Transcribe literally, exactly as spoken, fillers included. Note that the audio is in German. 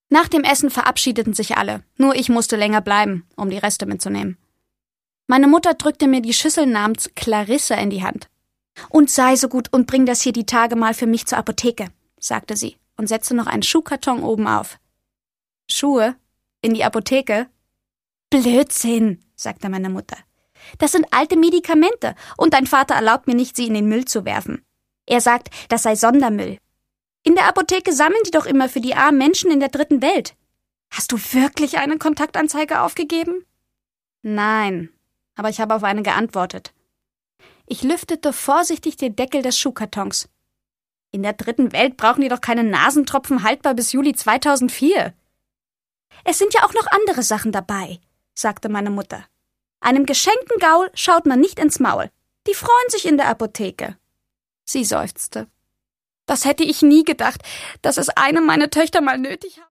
Nach dem Essen verabschiedeten sich alle, nur ich musste länger bleiben, um die Reste mitzunehmen. Meine Mutter drückte mir die Schüssel namens Clarisse in die Hand. »Und sei so gut und bring das hier die Tage mal für mich zur Apotheke«, sagte sie und setzte noch einen Schuhkarton oben auf. »Schuhe? In die Apotheke?« »Blödsinn«, sagte meine Mutter. »Das sind alte Medikamente und dein Vater erlaubt mir nicht, sie in den Müll zu werfen. Er sagt, das sei Sondermüll. In der Apotheke sammeln die doch immer für die armen Menschen in der dritten Welt. Hast du wirklich eine Kontaktanzeige aufgegeben?« »Nein, aber ich habe auf eine geantwortet.« Ich lüftete vorsichtig den Deckel des Schuhkartons. »In der dritten Welt brauchen die doch keine Nasentropfen haltbar bis Juli zweitausendvier.« »Es sind ja auch noch andere Sachen dabei«, sagte meine Mutter. »Einem geschenkten Gaul schaut man nicht ins Maul. Die freuen sich in der Apotheke.« Sie seufzte. »Das hätte ich nie gedacht, dass es eine meiner Töchter mal nötig hat.«